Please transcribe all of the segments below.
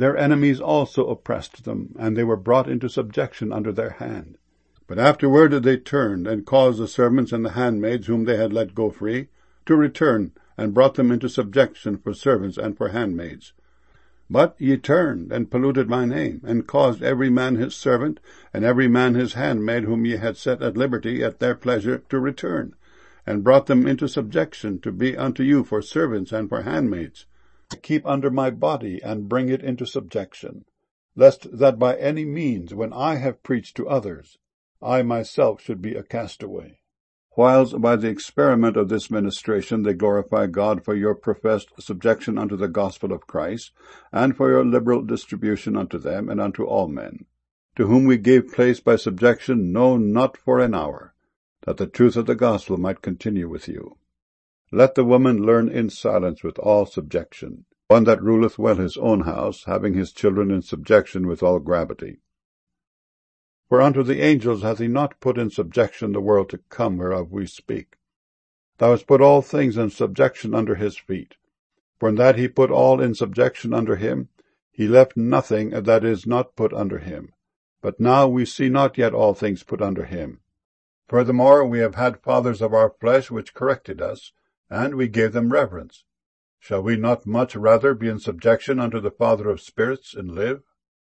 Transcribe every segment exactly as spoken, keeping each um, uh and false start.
Their enemies also oppressed them, and they were brought into subjection under their hand. But afterward they turned, and caused the servants and the handmaids whom they had let go free, to return, and brought them into subjection for servants and for handmaids. But ye turned, and polluted my name, and caused every man his servant, and every man his handmaid, whom ye had set at liberty at their pleasure, to return, and brought them into subjection, to be unto you for servants and for handmaids, to keep under my body, and bring it into subjection, lest that by any means, when I have preached to others, I myself should be a castaway. Whiles by the experiment of this ministration they glorify God for your professed subjection unto the gospel of Christ, and for your liberal distribution unto them and unto all men, to whom we gave place by subjection, no, not for an hour, that the truth of the gospel might continue with you. Let the woman learn in silence with all subjection, one that ruleth well his own house, having his children in subjection with all gravity. For unto the angels hath he not put in subjection the world to come whereof we speak. Thou hast put all things in subjection under his feet. For in that he put all in subjection under him, he left nothing that is not put under him. But now we see not yet all things put under him. Furthermore, we have had fathers of our flesh which corrected us, and we gave them reverence. Shall we not much rather be in subjection unto the Father of spirits, and live?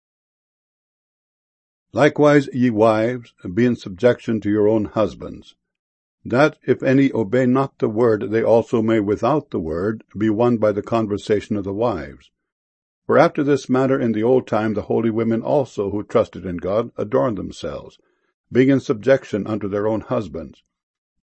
Likewise, ye wives, be in subjection to your own husbands, that, if any obey not the word, they also may without the word be won by the conversation of the wives. For after this manner in the old time the holy women also, who trusted in God, adorned themselves, being in subjection unto their own husbands,